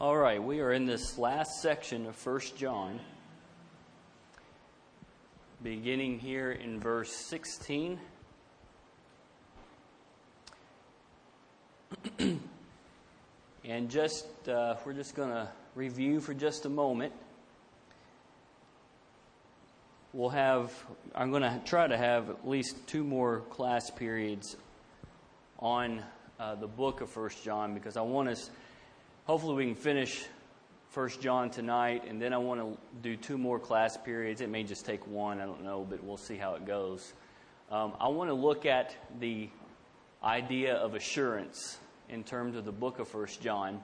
All right, we are in this last section of 1 John, beginning here in verse 16. And we're just going to review for just a moment. I'm going to try to have at least 2 more class periods on the book of 1 John, because I want us, hopefully we can finish 1 John tonight, and then I want to do 2 more class periods. It may just take 1, I don't know, but we'll see how it goes. I want to look at the idea of assurance in terms of the book of 1 John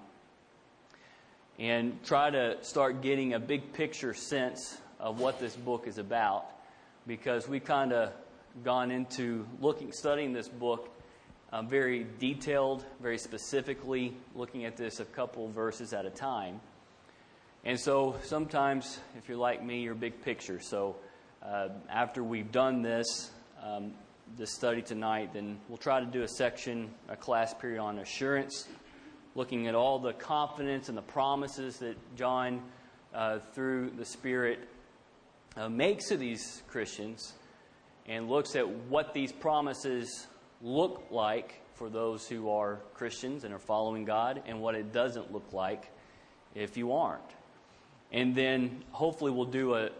and try to start getting a big picture sense of what this book is about, because we kind of gone into studying this book very detailed, very specifically, looking at this a couple verses at a time. And so sometimes, if you're like me, you're big picture. So after we've done this study tonight, then we'll try to do a class period on assurance, looking at all the confidence and the promises that John, through the Spirit, makes to these Christians, and looks at what these promises look like for those who are Christians and are following God, and what it doesn't look like if you aren't. And then hopefully we'll do in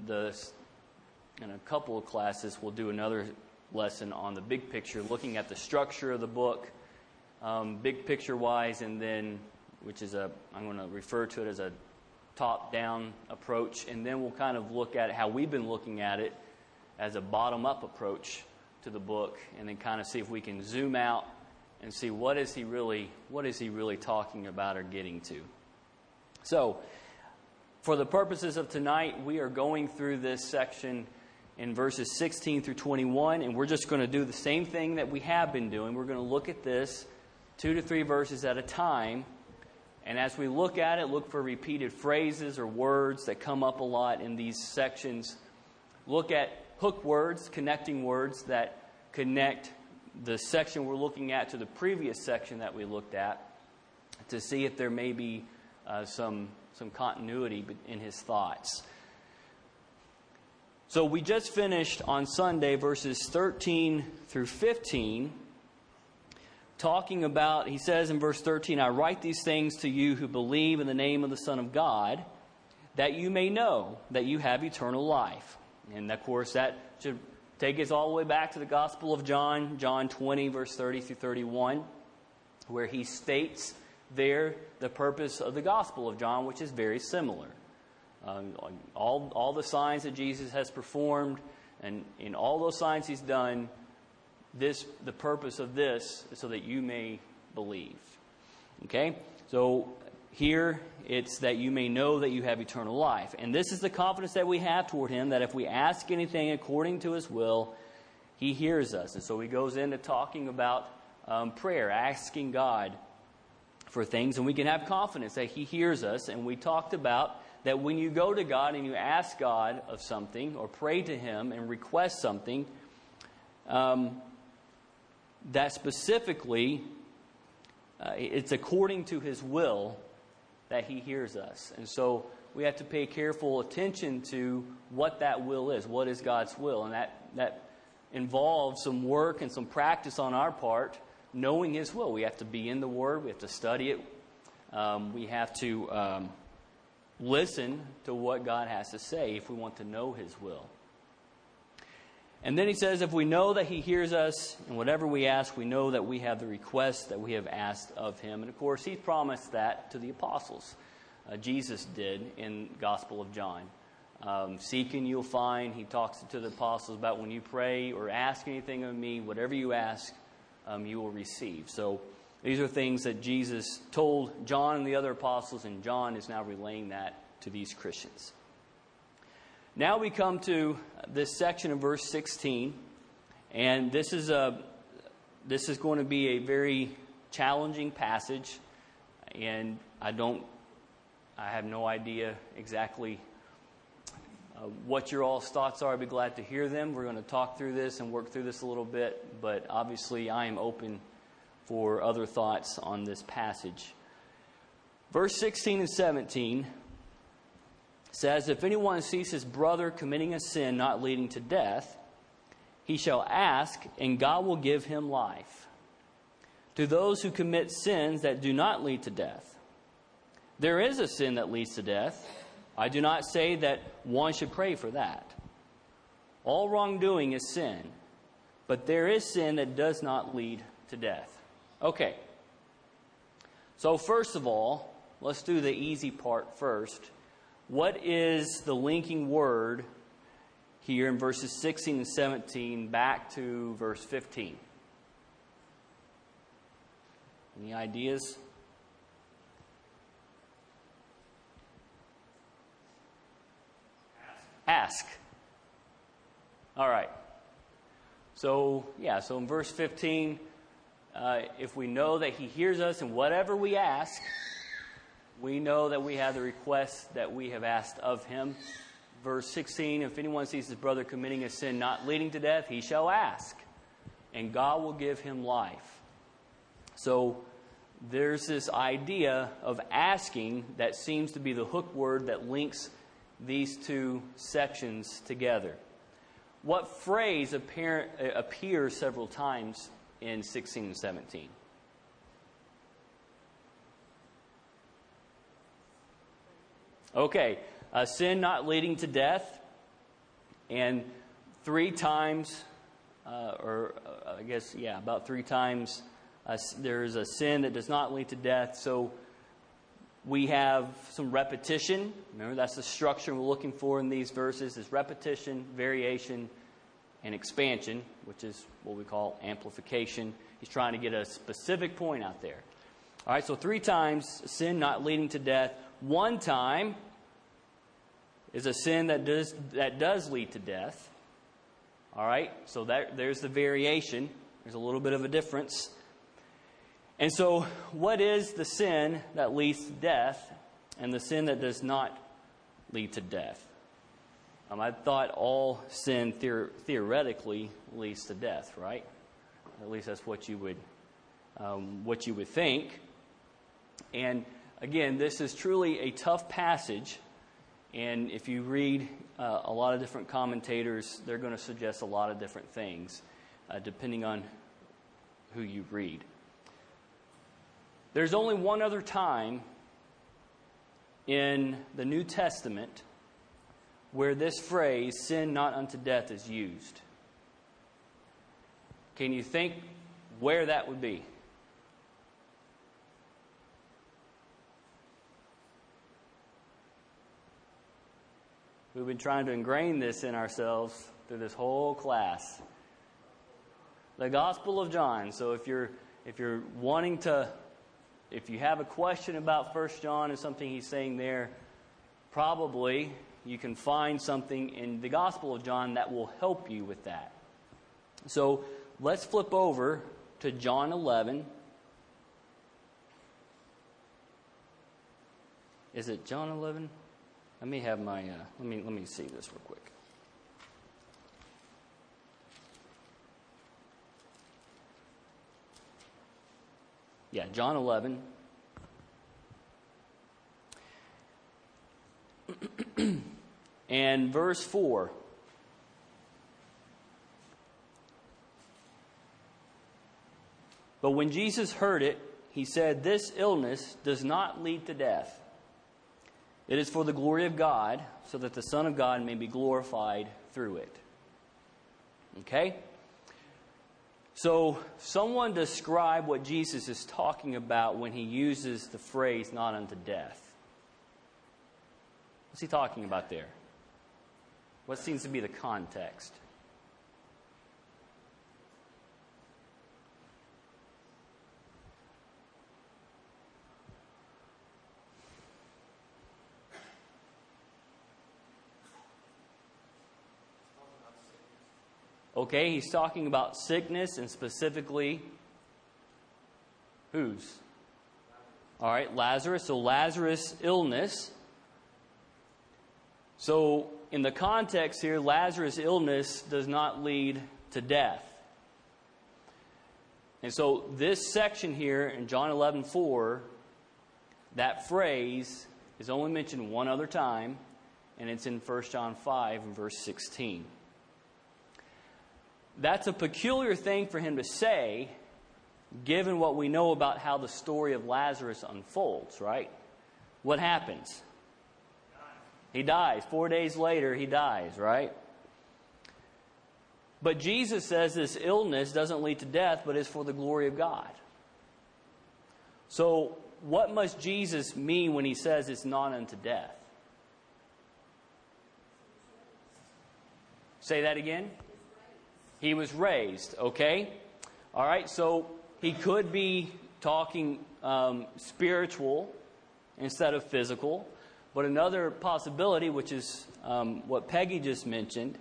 a couple of classes, we'll do another lesson on the big picture, looking at the structure of the book, big picture wise, and then I'm going to refer to it as a top-down approach, and then we'll kind of look at how we've been looking at it as a bottom-up approach to the book, and then kind of see if we can zoom out and see what is he really talking about or getting to. So, for the purposes of tonight, we are going through this section in verses 16 through 21, and we're just going to do the same thing that we have been doing. We're going to look at this 2 to 3 verses at a time, and as we look at it, look for repeated phrases or words that come up a lot in these sections. Look at hook words, connecting words that connect the section we're looking at to the previous section that we looked at, to see if there may be some continuity in his thoughts. So we just finished on Sunday verses 13 through 15, talking about, he says in verse 13, "I write these things to you who believe in the name of the Son of God, that you may know that you have eternal life." And of course, that should take us all the way back to the Gospel of John, John 20, verse 30 through 31, where he states there the purpose of the Gospel of John, which is very similar. All the signs that Jesus has performed, and in all those signs he's done, the purpose of this is so that you may believe. Okay? So here it's that you may know that you have eternal life. And this is the confidence that we have toward him, that if we ask anything according to his will, he hears us. And so he goes into talking about prayer, asking God for things, and we can have confidence that he hears us. And we talked about that when you go to God and you ask God of something, or pray to him and request something, that specifically it's according to his will that he hears us. And so we have to pay careful attention to what that will is. What is God's will? And that involves some work and some practice on our part, knowing his will. We have to be in the Word. We have to study it. We have to listen to what God has to say if we want to know his will. And then he says, if we know that he hears us, and whatever we ask, we know that we have the request that we have asked of him. And of course, he promised that to the apostles. Jesus did in the Gospel of John. Seek and you'll find. He talks to the apostles about when you pray or ask anything of me, whatever you ask, you will receive. So these are things that Jesus told John and the other apostles, and John is now relaying that to these Christians. Now we come to this section of verse 16, and this is going to be a very challenging passage, and I have no idea exactly what your all's thoughts are. I'd be glad to hear them. We're going to talk through this and work through this a little bit, but obviously I am open for other thoughts on this passage. Verse 16 and 17 says, if anyone sees his brother committing a sin not leading to death, he shall ask, and God will give him life. To those who commit sins that do not lead to death, there is a sin that leads to death. I do not say that one should pray for that. All wrongdoing is sin, but there is sin that does not lead to death. Okay. So first of all, let's do the easy part first. What is the linking word here in verses 16 and 17 back to verse 15? Any ideas? Ask. All right. So in verse 15, if we know that he hears us in whatever we ask, we know that we have the request that we have asked of him. Verse 16, if anyone sees his brother committing a sin not leading to death, he shall ask, and God will give him life. So there's this idea of asking that seems to be the hook word that links these two sections together. What phrase appears several times in 16 and 17? Okay, sin not leading to death, and 3 times, about 3 times, there's a sin that does not lead to death. So we have some repetition. Remember, that's the structure we're looking for in these verses, is repetition, variation, and expansion, which is what we call amplification. He's trying to get a specific point out there. All right, so 3 times, sin not leading to death. 1 time is a sin that does lead to death. All right, so there's the variation. There's a little bit of a difference. And so what is the sin that leads to death and the sin that does not lead to death? I thought all sin theoretically leads to death, right? At least that's what you would think. And again, this is truly a tough passage. And if you read a lot of different commentators, they're going to suggest a lot of different things, depending on who you read. There's only one other time in the New Testament where this phrase, sin not unto death, is used. Can you think where that would be? We've been trying to ingrain this in ourselves through this whole class. The Gospel of John. So if you're wanting to, if you have a question about 1 John and something he's saying there, probably you can find something in the Gospel of John that will help you with that. So let's flip over to John 11. Is it John 11? Let me have my, let me see this real quick. Yeah, John 11. And verse 4. But when Jesus heard it, he said, "This illness does not lead to death. It is for the glory of God, so that the Son of God may be glorified through it." Okay? So, someone describe what Jesus is talking about when he uses the phrase, not unto death. What's he talking about there? What seems to be the context? Okay, he's talking about sickness, and specifically whose? All right, Lazarus. So Lazarus' illness. So in the context here, Lazarus' illness does not lead to death. And so this section here in John 11:4 That phrase is only mentioned one other time, and it's in 1 John 5 and verse 16. That's a peculiar thing for him to say, given what we know about how the story of Lazarus unfolds, right? What happens? He dies. 4 days later, he dies, right? But Jesus says this illness doesn't lead to death, but is for the glory of God. So, what must Jesus mean when he says it's not unto death? Say that again? He was raised, okay? All right, so he could be talking spiritual instead of physical. But another possibility, which is what Peggy just mentioned,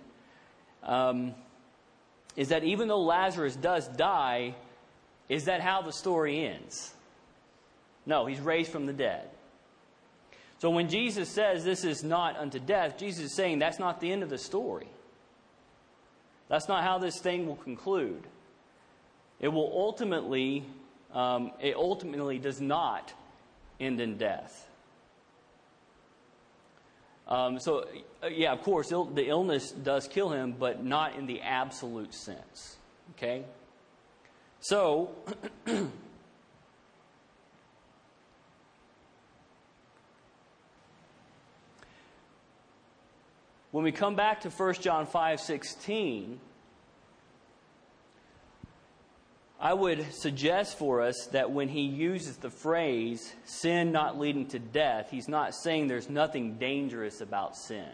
is that even though Lazarus does die, is that how the story ends? No, he's raised from the dead. So when Jesus says this is not unto death, Jesus is saying that's not the end of the story. That's not how this thing will conclude. It ultimately does not end in death. Yeah, of course, the illness does kill him, but not in the absolute sense. Okay? So, when we come back to 1 John 5:16, I would suggest for us that when he uses the phrase, sin not leading to death, he's not saying there's nothing dangerous about sin.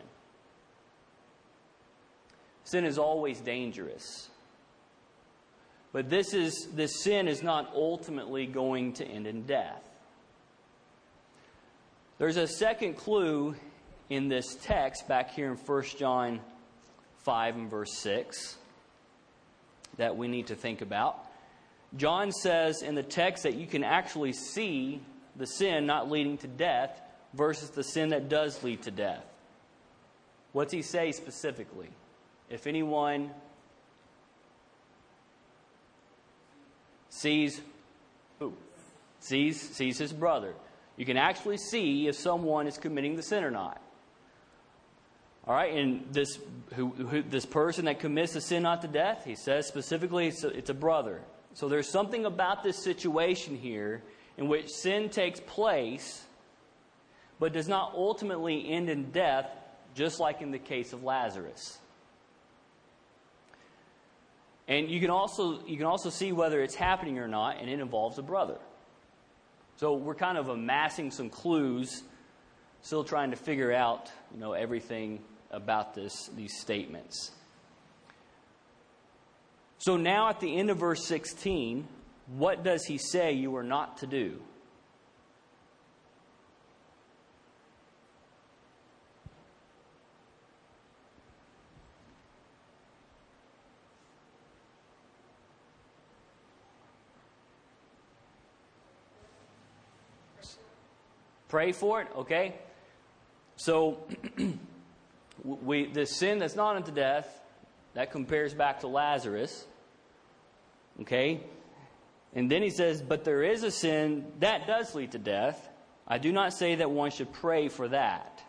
Sin is always dangerous. But this sin is not ultimately going to end in death. There's a second clue in this text back here in 1 John 5 and verse 6 that we need to think about. John says in the text that you can actually see the sin not leading to death versus the sin that does lead to death. What's he say specifically? If anyone sees who? Sees his brother. You can actually see if someone is committing the sin or not. All right, and this person that commits the sin not to death, he says specifically it's a brother. So there's something about this situation here in which sin takes place, but does not ultimately end in death, just like in the case of Lazarus. And you can also see whether it's happening or not, and it involves a brother. So we're kind of amassing some clues, still trying to figure out, everything about these statements. So now at the end of verse 16, what does he say you are not to do? Pray for it, okay? So the sin that's not unto death, that compares back to Lazarus. Okay? And then he says, but there is a sin that does lead to death. I do not say that one should pray for that.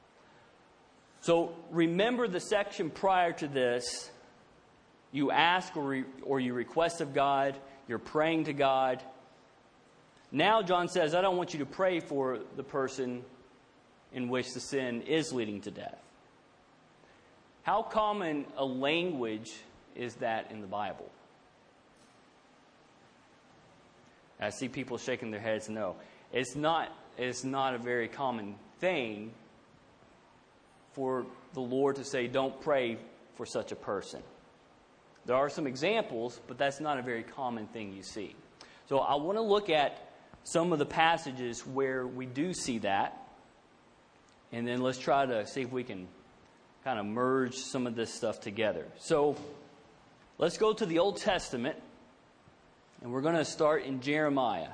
So remember the section prior to this. You ask or you request of God. You're praying to God. Now John says, I don't want you to pray for the person in which the sin is leading to death. How common a language is that in the Bible? I see people shaking their heads no. It's not a very common thing for the Lord to say, don't pray for such a person. There are some examples, but that's not a very common thing you see. So I want to look at some of the passages where we do see that, and then let's try to see if we can kind of merge some of this stuff together. So let's go to the Old Testament, and we're going to start in Jeremiah.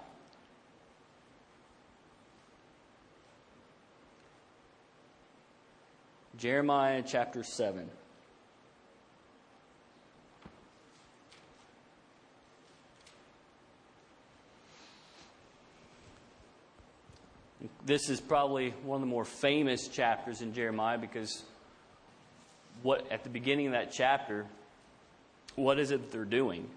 Jeremiah chapter 7. This is probably one of the more famous chapters in Jeremiah because at the beginning of that chapter, what is it that they're doing?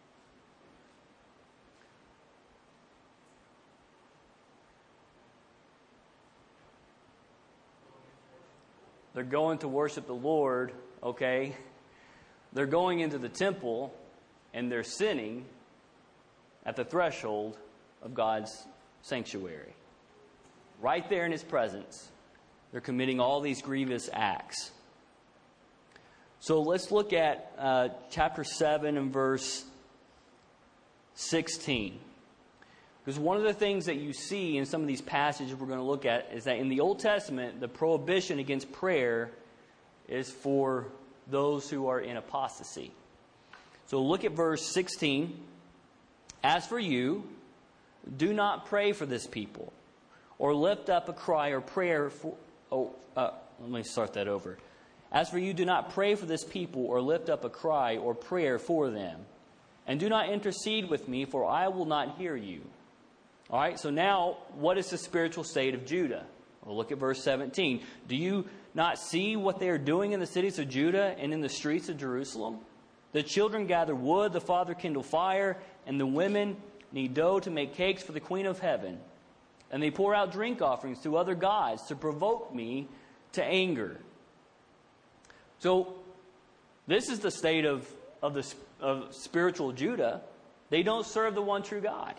They're going to worship the Lord, okay? They're going into the temple and they're sinning at the threshold of God's sanctuary. Right there in His presence, they're committing all these grievous acts. So let's look at chapter 7 and verse 16. Because one of the things that you see in some of these passages we're going to look at is that in the Old Testament, the prohibition against prayer is for those who are in apostasy. So look at verse 16. As for you, do not pray for this people, or lift up a cry or prayer for... let me start that over. As for you, do not pray for this people, or lift up a cry or prayer for them. And do not intercede with me, for I will not hear you. All right, so now, what is the spiritual state of Judah? Well, look at verse 17. Do you not see what they are doing in the cities of Judah and in the streets of Jerusalem? The children gather wood, the father kindle fire, and the women knead dough to make cakes for the Queen of Heaven. And they pour out drink offerings to other gods to provoke me to anger. So, this is the state of spiritual Judah. They don't serve the one true God.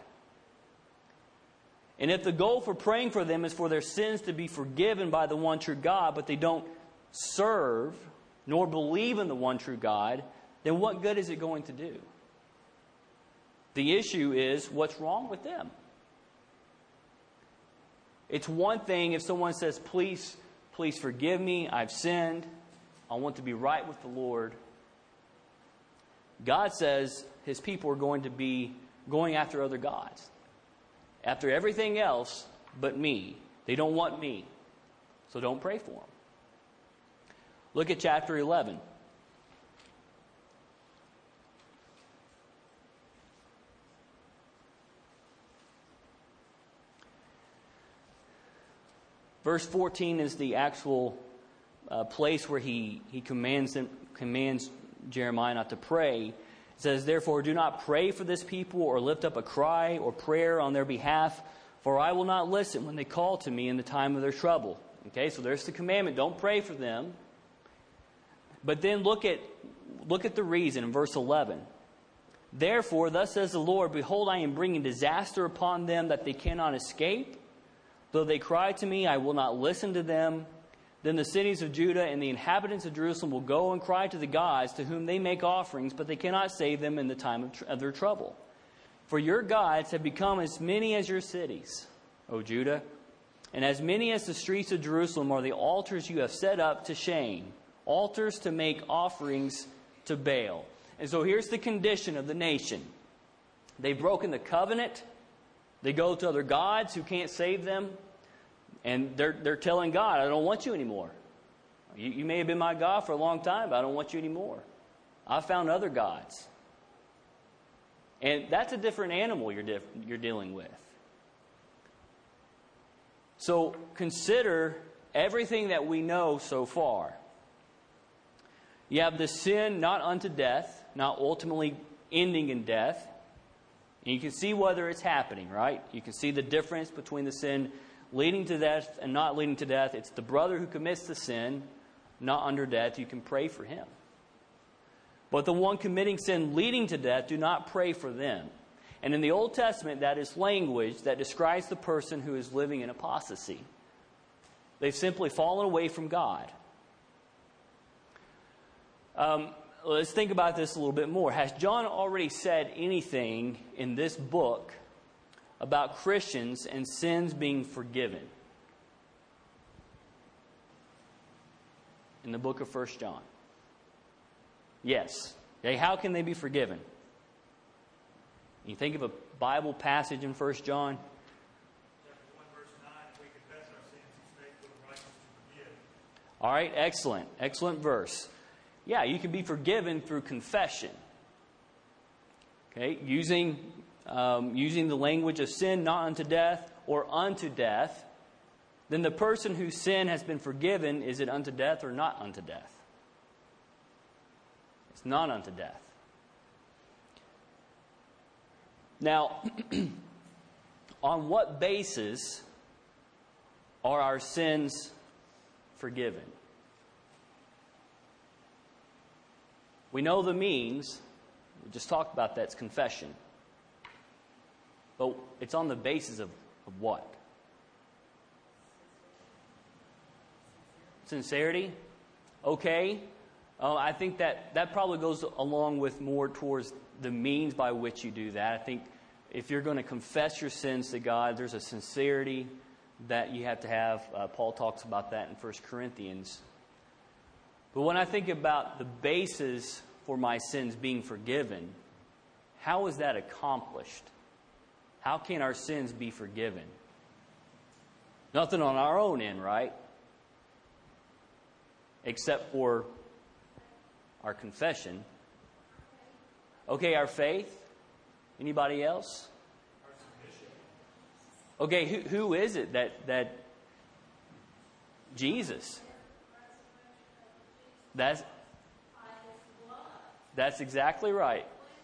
And if the goal for praying for them is for their sins to be forgiven by the one true God, but they don't serve nor believe in the one true God, then what good is it going to do? The issue is, what's wrong with them? It's one thing if someone says, please forgive me, I've sinned, I want to be right with the Lord. God says His people are going to be going after other gods. After everything else but me. They don't want me. So don't pray for them. Look at chapter 11. Verse 14 is the actual place where he commands Jeremiah not to pray. It says, therefore, do not pray for this people or lift up a cry or prayer on their behalf, for I will not listen when they call to me in the time of their trouble. Okay, so there's the commandment. Don't pray for them. But then look at the reason in verse 11. Therefore, thus says the Lord, behold, I am bringing disaster upon them that they cannot escape. Though they cry to me, I will not listen to them. Then the cities of Judah and the inhabitants of Jerusalem will go and cry to the gods to whom they make offerings, but they cannot save them in the time of their trouble. For your gods have become as many as your cities, O Judah, and as many as the streets of Jerusalem are the altars you have set up to shame, altars to make offerings to Baal. And so here's the condition of the nation. They've broken the covenant. They go to other gods who can't save them. And they're telling God, I don't want you anymore. You may have been my God for a long time, but I don't want you anymore. I found other gods. And that's a different animal you're dealing with. So consider everything that we know so far. You have the sin not unto death, not ultimately ending in death. And you can see whether it's happening, right? You can see the difference between the sin leading to death and not leading to death. It's the brother who commits the sin, not under death. You can pray for him. But the one committing sin leading to death, do not pray for them. And in the Old Testament, that is language that describes the person who is living in apostasy. They've simply fallen away from God. Let's think about this a little bit more. Has John already said anything in this book about Christians and sins being forgiven? In the book of 1 John. Yes. Okay, how can they be forgiven? You think of a Bible passage in 1 John. Chapter 1, verse 9, if we confess our sins, He's faithful and righteous to forgive. All right, excellent. Excellent verse. Yeah, you can be forgiven through confession. Okay, using the language of sin not unto death or unto death. then the person whose sin has been forgiven, is it unto death or not unto death? It's not unto death. Now, on what basis are our sins forgiven? We know the means. We just talked about that. It's confession. But it's on the basis of what? Sincerity? Okay. I think that probably goes along with more towards the means by which you do that. I think if you're going to confess your sins to God, there's a sincerity that you have to have. Paul talks about that in 1 Corinthians. But when I think about the basis for my sins being forgiven, how is that accomplished? How can our sins be forgiven? Nothing on our own end, right? Except for our confession. Okay, our faith. Anybody else? Okay, who is it that Jesus? That's exactly right.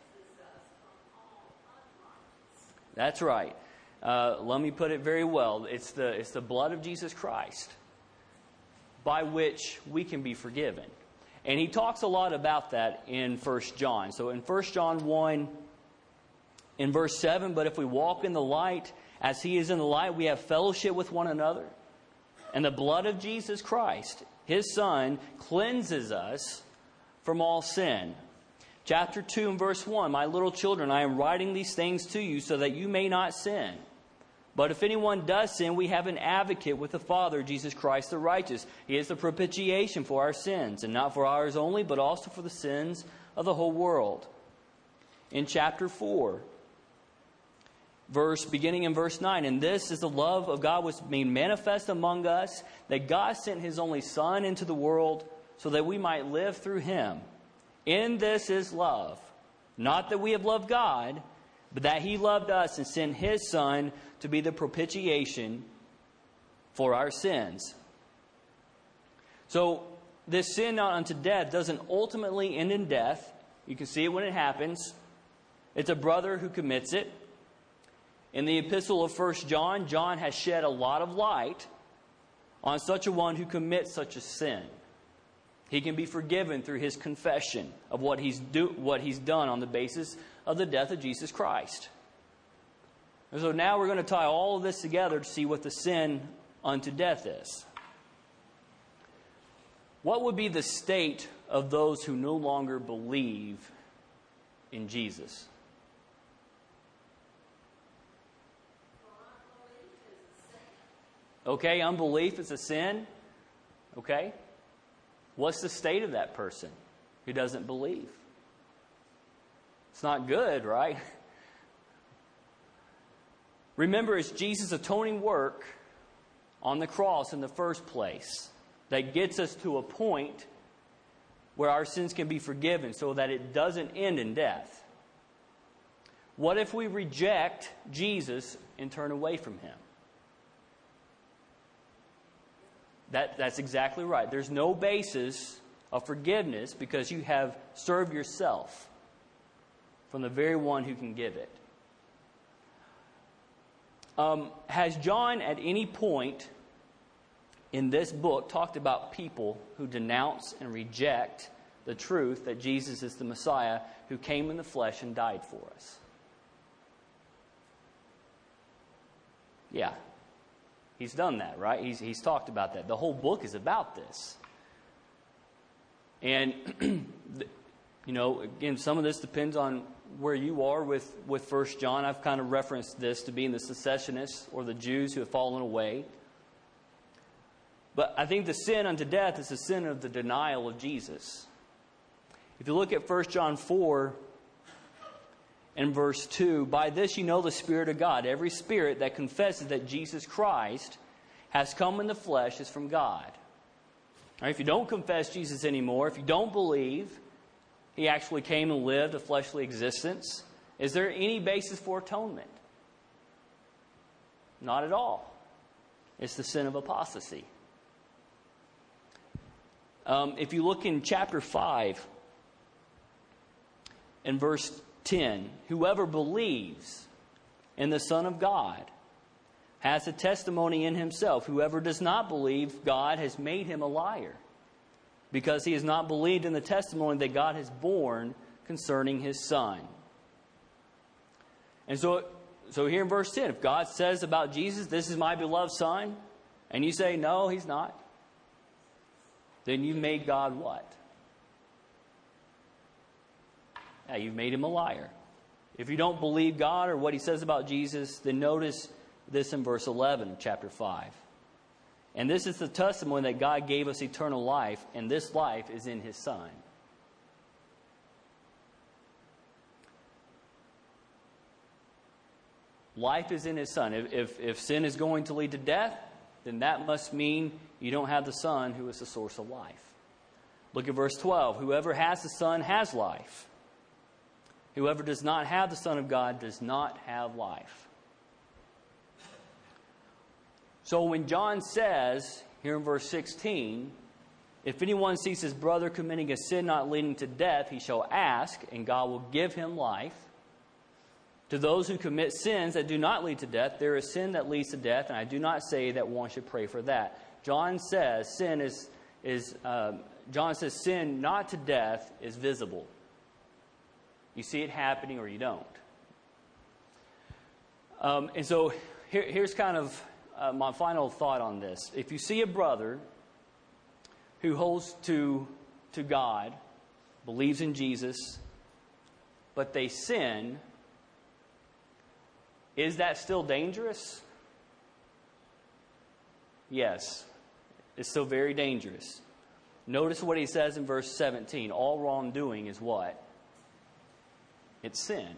That's right. Let me put it very well. It's the blood of Jesus Christ by which we can be forgiven. And he talks a lot about that in 1 John. So in 1 John 1, in verse 7, but if we walk in the light as he is in the light, we have fellowship with one another. And the blood of Jesus Christ, his Son, cleanses us from all sin. Chapter 2 and verse 1, my little children, I am writing these things to you so that you may not sin. But if anyone does sin, we have an advocate with the Father, Jesus Christ the righteous. He is the propitiation for our sins, and not for ours only, but also for the sins of the whole world. In chapter 4, beginning in verse 9, and this is the love of God was made manifest among us, that God sent his only Son into the world so that we might live through him. In this is love, not that we have loved God, but that he loved us and sent his Son to be the propitiation for our sins. So this sin not unto death doesn't ultimately end in death. You can see it when it happens. It's a brother who commits it. In the epistle of 1 John, John has shed a lot of light on such a one who commits such a sin. He can be forgiven through his confession of what he's done on the basis of the death of Jesus Christ. And so now we're going to tie all of this together to see what the sin unto death is. What would be the state of those who no longer believe in Jesus? Okay, unbelief is a sin. Okay. What's the state of that person who doesn't believe? It's not good, right? Remember, it's Jesus' atoning work on the cross in the first place that gets us to a point where our sins can be forgiven so that it doesn't end in death. What if we reject Jesus and turn away from him? That's exactly right. There's no basis of forgiveness because you have served yourself from the very one who can give it. Has John at any point in this book talked about people who denounce and reject the truth that Jesus is the Messiah who came in the flesh and died for us? Yeah. He's done that, right? He's talked about that. The whole book is about this. And, again, some of this depends on where you are with 1 John. I've kind of referenced this to being the secessionists or the Jews who have fallen away. But I think the sin unto death is the sin of the denial of Jesus. If you look at 1 John 4 and verse 2, by this you know the Spirit of God. Every spirit that confesses that Jesus Christ has come in the flesh is from God. Right, if you don't confess Jesus anymore, if you don't believe he actually came and lived a fleshly existence, is there any basis for atonement? Not at all. It's the sin of apostasy. If you look in chapter 5 and verse 10, whoever believes in the Son of God has a testimony in himself. Whoever does not believe, God has made him a liar, because he has not believed in the testimony that God has borne concerning his Son. And so here in verse 10, if God says about Jesus, this is my beloved Son, and you say, no, he's not, then you've made God what? Yeah, you've made him a liar. If you don't believe God or what he says about Jesus, then notice this in verse 11 of chapter 5. And this is the testimony that God gave us eternal life, and this life is in his Son. Life is in his Son. If sin is going to lead to death, then that must mean you don't have the Son who is the source of life. Look at verse 12. Whoever has the Son has life. Whoever does not have the Son of God does not have life. So when John says, here in verse 16, if anyone sees his brother committing a sin not leading to death, he shall ask, and God will give him life. To those who commit sins that do not lead to death, there is sin that leads to death, and I do not say that one should pray for that. John says sin sin not to death is visible. You see it happening or you don't. And so here's kind of my final thought on this. If you see a brother who holds to God, believes in Jesus, but they sin, is that still dangerous? Yes, it's still very dangerous. Notice what he says in verse 17. All wrongdoing is what? It's sin.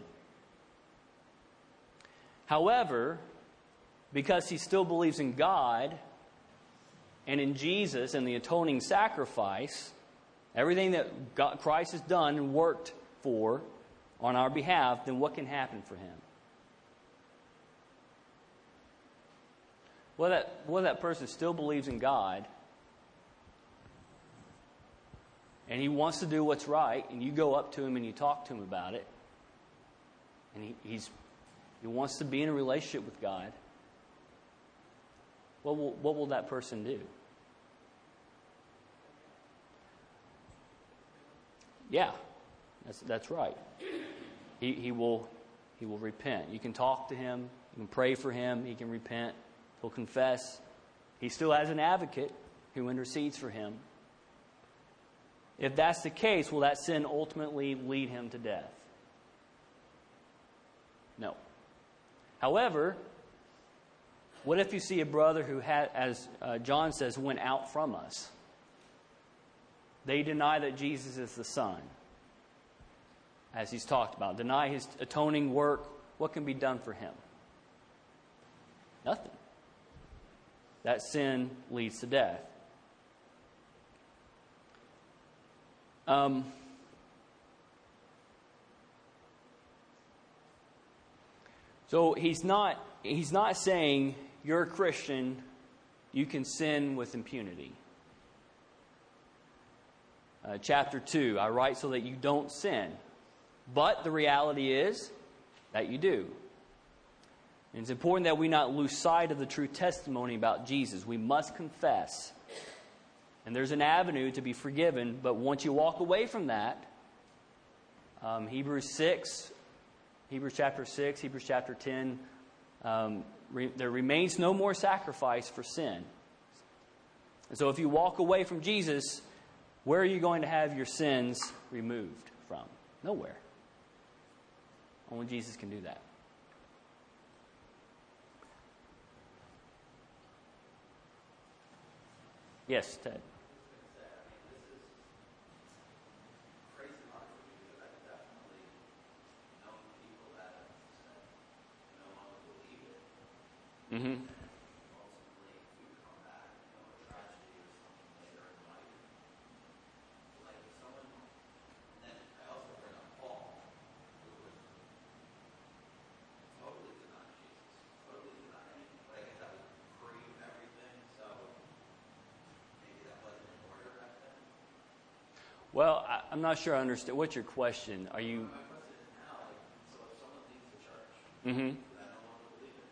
However, because he still believes in God and in Jesus and the atoning sacrifice, everything that Christ has done and worked for on our behalf, then what can happen for him? Well, that person still believes in God, and he wants to do what's right, and you go up to him and you talk to him about it, and he wants to be in a relationship with God. What will that person do? Yeah, that's right. He will repent. You can talk to him. You can pray for him. He can repent. He'll confess. He still has an advocate who intercedes for him. If that's the case, will that sin ultimately lead him to death? No. However, what if you see a brother who had, as John says, went out from us? They deny that Jesus is the Son, as he's talked about. Deny his atoning work. What can be done for him? Nothing. That sin leads to death. So he's not saying you're a Christian, you can sin with impunity. Chapter 2, I write so that you don't sin. But the reality is that you do. And it's important that we not lose sight of the true testimony about Jesus. We must confess. And there's an avenue to be forgiven, but once you walk away from that, Hebrews chapter 6, Hebrews chapter 10, there remains no more sacrifice for sin. And so if you walk away from Jesus, where are you going to have your sins removed from? Nowhere. Only Jesus can do that. Yes, Ted. Mm-hmm. Well, I'm not sure I understand. What's your question? Are you? My question is now, like, so if someone leaves the church, Mm-hmm. and I no longer believe it,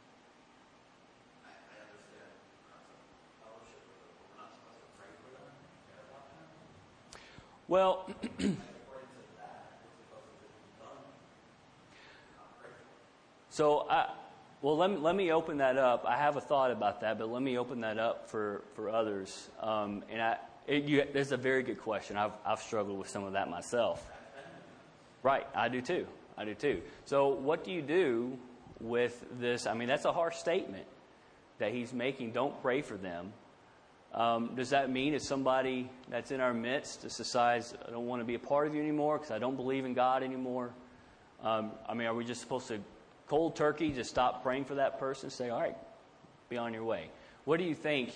I understand the concept of fellowship with them, but we're not supposed to pray for them and care about them. Well, Like, according to that, we're supposed to just be done, not pray for them. so let me open that up. I have a thought about that, but let me open that up for others. This is a very good question. I've struggled with some of that myself. Right, I do too. So what do you do with this? I mean, that's a harsh statement that he's making. Don't pray for them. Does that mean if somebody that's in our midst just decides, I don't want to be a part of you anymore because I don't believe in God anymore? Are we just supposed to cold turkey just stop praying for that person and say, all right, be on your way? What do you think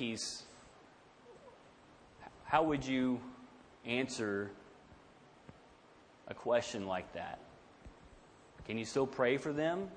how would you answer a question like that? Can you still pray for them?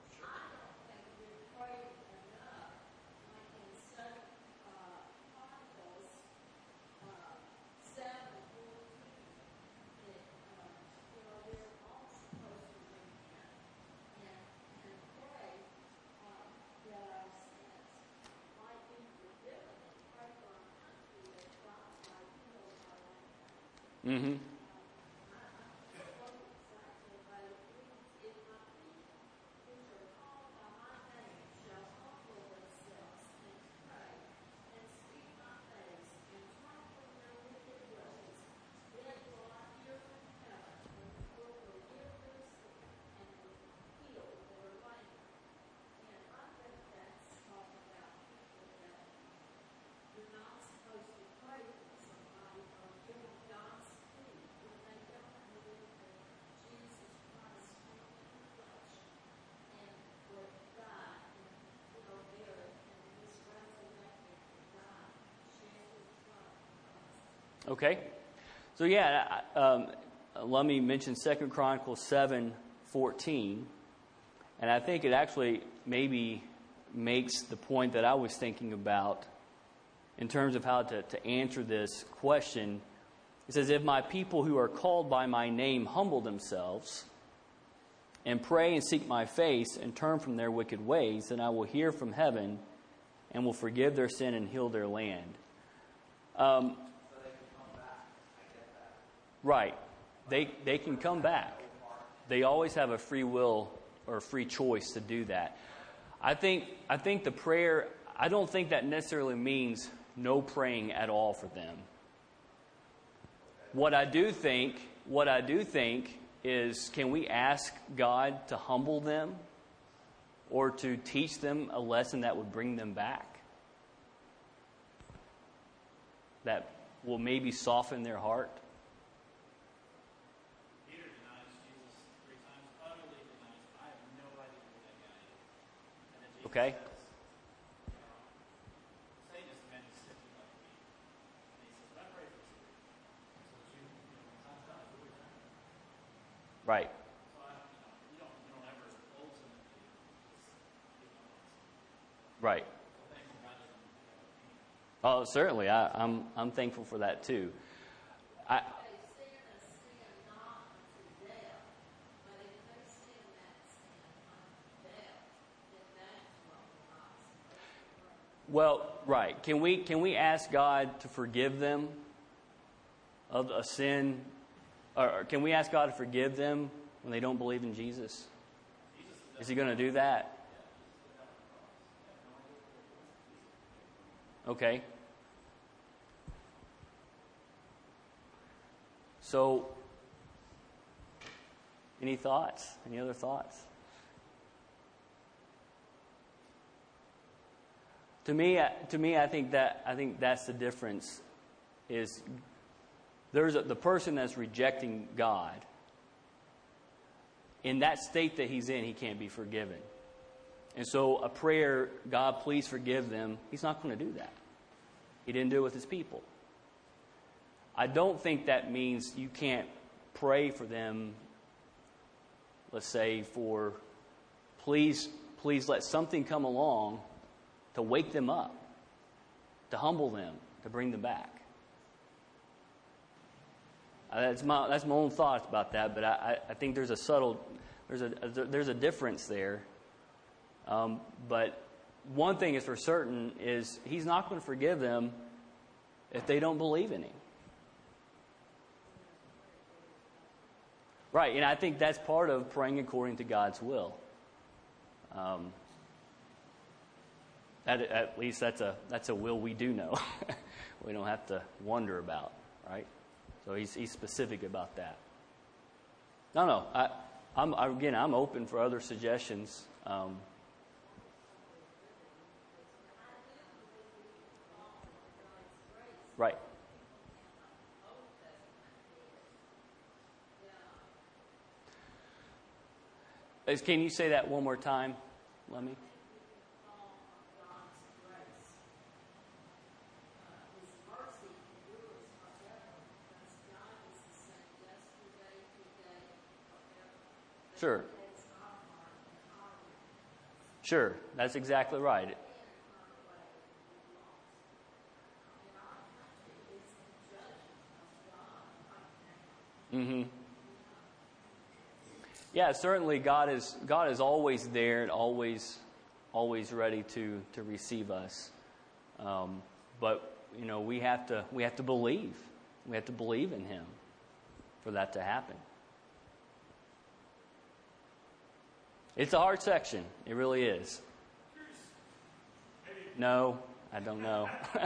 Mm-hmm. Okay. So let me mention 2 Chronicles 7:14, and I think it actually maybe makes the point that I was thinking about in terms of how to answer this question. It says, if my people who are called by my name humble themselves and pray and seek my face and turn from their wicked ways, then I will hear from heaven and will forgive their sin and heal their land. Right. They can come back. They always have a free will or a free choice to do that. I think the prayer, I don't think that necessarily means no praying at all for them. What I do think is, can we ask God to humble them or to teach them a lesson that would bring them back? That will maybe soften their heart? Okay. Right. Right. Oh, certainly. I'm thankful for that too. Well, right. Can we ask God to forgive them of a sin? Or can we ask God to forgive them when they don't believe in Jesus? Is he going to do that? Okay. So, any thoughts? Any other thoughts? To me, I think that's the difference. Is there's the person that's rejecting God. In that state that he's in, he can't be forgiven. And so a prayer, God, please forgive them, he's not going to do that. He didn't do it with his people. I don't think that means you can't pray for them, let's say, for please let something come along to wake them up, to humble them, to bring them back. That's my own thoughts about that, but I think there's a difference there. But one thing is for certain is He's not going to forgive them if they don't believe in Him. Right, and I think that's part of praying according to God's will. At least that's a will we do know. We don't have to wonder about, right? So he's specific about that. No, I'm open for other suggestions. Right. Can you say that one more time, Lemmy? Sure. Sure, that's exactly right. Mm-hmm. Yeah, certainly God is always there and always ready to receive us. But we have to believe. We have to believe in Him for that to happen. It's a hard section. It really is. No, I don't know. I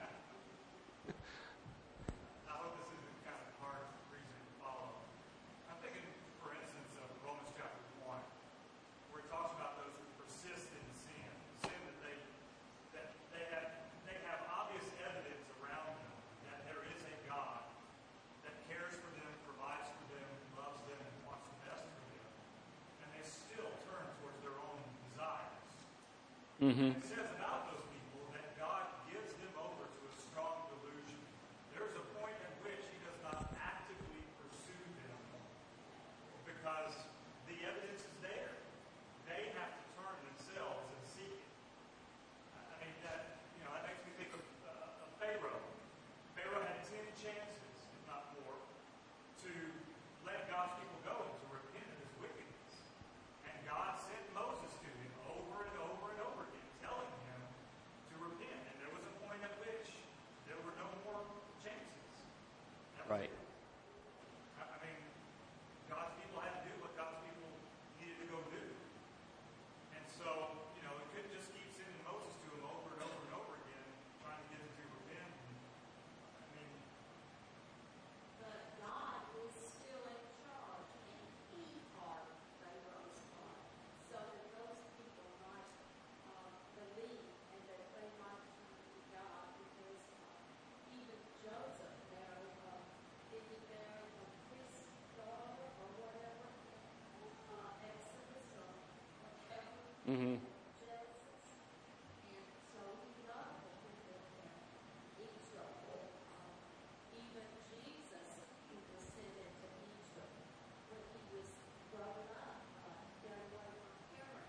hope this isn't kind of hard reason to follow. I'm thinking, for instance, of Romans chapter 1, where it talks about those who persist in sin that they have obvious evidence around them that there is a God that cares for them, provides for them, loves them, and wants the best for them, and they still turn towards their own desires. Mm-hmm. It says about those people that God gives them over to a strong delusion. There's a point at which He does not actively pursue them because the evidence is there. They have to turn themselves and seek it. I mean, that makes me think of Pharaoh. Pharaoh had 10 chances, if not more, to let God's people go and to repent of his wickedness. And God sent Moses to him over and over and over again, telling him to repent. And there was a point at which there were no more chances. That was Right. it. I mean, God's people had to do what God's people needed to go do. And so, it couldn't just keep sending Moses to him over and over and over again, trying to get him to repent. I mean, But God is still in charge, and He part Pharaoh's heart, so that those people might believe and that they might turn to God. Because even Joseph married, did he marry a priest's daughter or whatever? Exodus or whatever. Mm-hmm. Genesis. And so he loved the people in Egypt. Even Jesus, he was sent into Egypt when he was grown up, get away from Herod.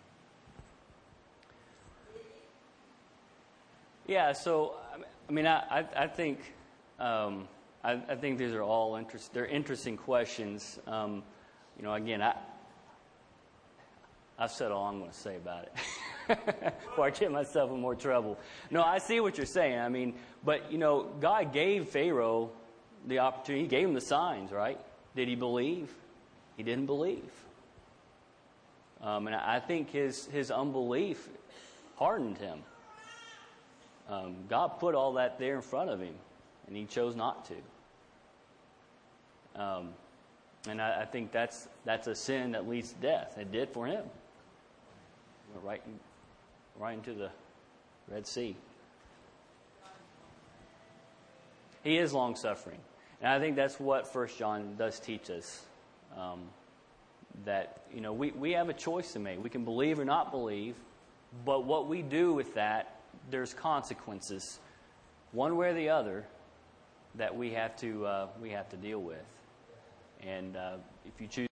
Did he? Yeah. So I mean, I think I think these are all they're interesting questions. Again, I've said all I'm going to say about it before I get myself in more trouble. No, I see what you're saying. I mean, but God gave Pharaoh the opportunity. He gave him the signs, right? Did he believe? He didn't believe. And I think his unbelief hardened him. God put all that there in front of him, and he chose not to. And I think that's a sin that leads to death. It did for him. Right into the Red Sea. He is long-suffering. And I think that's what 1 John does teach us. That, we have a choice to make. We can believe or not believe. But what we do with that, there's consequences, one way or the other, that we have to deal with. And if you choose